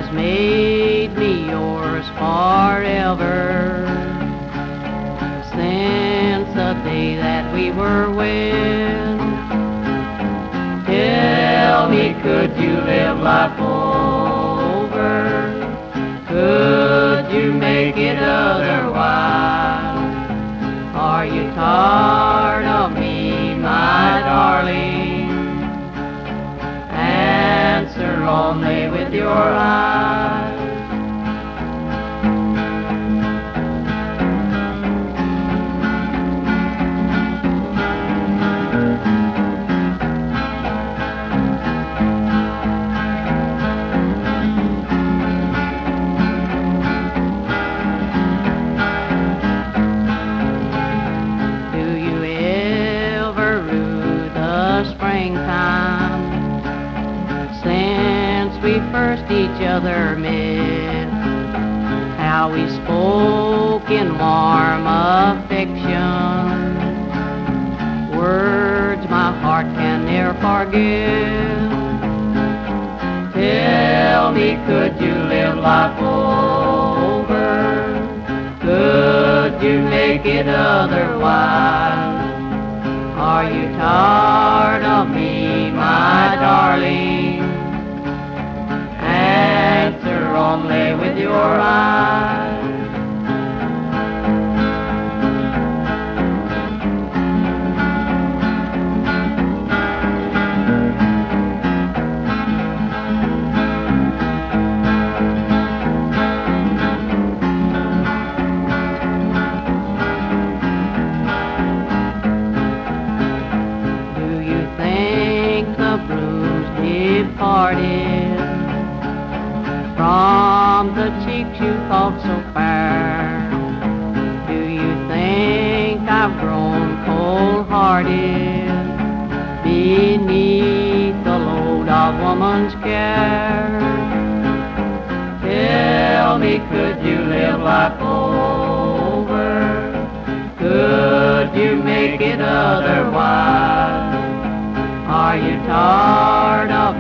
has made me yours forever. Since the day that we were wed, tell me, could you live life over? Could you make it otherwise? Are you tired of me, my darling? Answer only with your eyes. Springtime, since we first each other met, how we spoke in warm affection, words my heart can ne'er forget. Tell me, could you live life over? Could you make it otherwise? Are you tired of me, my darling? Answer only with your eyes. Departed from the cheeks you thought so fair. Do you think I've grown cold-hearted beneath the load of woman's care? Tell me, could you live life over? Could you make it otherwise? Are you tired of